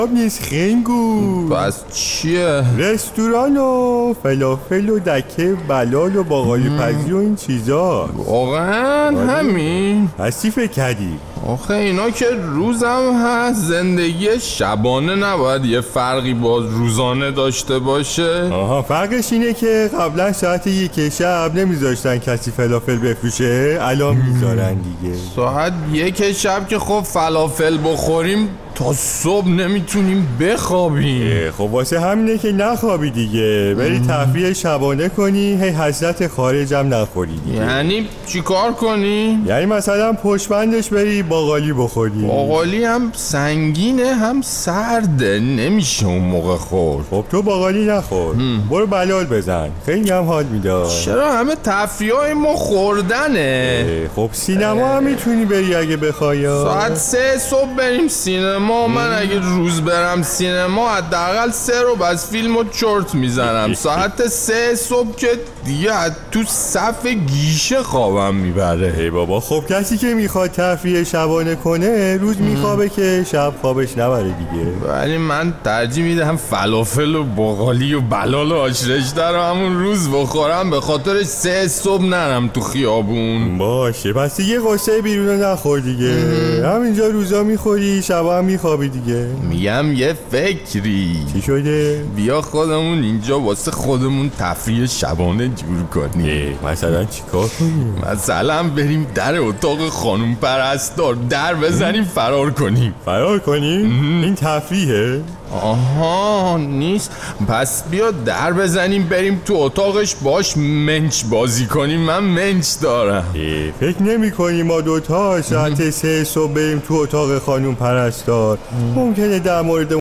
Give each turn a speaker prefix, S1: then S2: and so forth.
S1: نیست خنگو.
S2: پس چیه؟
S1: رستوران و فلافل و دکه بلال و باقالی پزی و این چیزا.
S2: واقعا همین؟
S1: هستی فکر کردی؟
S2: آخه اینا که روزم هست، زندگی شبانه نباید یه فرقی با روزانه داشته باشه؟
S1: آها، فرقش اینه که قبلا ساعت 1 شب نمیذاشتن کسی فلافل بفروشه، الان میذارن دیگه.
S2: ساعت 1 شب که خب فلافل بخوریم تا صبح نمیتونیم بخوابیم.
S1: خب واسه همینه که نخوابی دیگه، بری تفریح شبانه کنی، هی حضرت خارج هم نخوری دیگه.
S2: یعنی چی کار کنی؟
S1: یعنی مثلا پشتبندش بری باقالی بخوری.
S2: باقالی هم سنگینه هم سرده، نمیشه اون موقع خورد.
S1: خب تو باقالی نخور، برو بلال بزن، خیلی هم حال میداد.
S2: چرا همه تفریحای ما خوردنه؟
S1: خب سینما هم میتونی بری اگه بخوای.
S2: ساعت 3 صبح بریم سینما. من اگه روز برم سینما حداقل 3 رو بس فیلمو چرت میزنم. ساعت 3 صبح که دیگه تو صف گیشه خوابم میبره.
S1: ای بابا، خب کسی که میخواد تفریح شبانه کنه روز میخوابه که شب خوابش نبره دیگه.
S2: ولی من ترجیح میدم فلافل و باقالی و بلال و آش رشته رو همون روز بخورم، به خاطر 3 صبح نرم تو خیابون.
S1: باشه، پس دیگه قصه بیرون نخور دیگه. همینجا روزا میخوری، شبا هم میخوابی دیگه.
S2: میگم یه فکری.
S1: چی شده؟
S2: بیا خودمون اینجا واسه خودمون تفریح شبانه جور کنیم.
S1: مثلا چیکار کنیم؟
S2: مثلا بریم در اتاق خانم پرستار در بزنیم فرار کنیم.
S1: فرار کنیم؟ این تفریحه؟
S2: آها نیست. پس بیا در بزنیم بریم تو اتاقش باش منچ بازی کنیم. من منچ دارم.
S1: فکر نمی کنی ما دوتا ساعت 3 صبح بریم تو اتاق خانم پرستار؟ ممکنه در مورد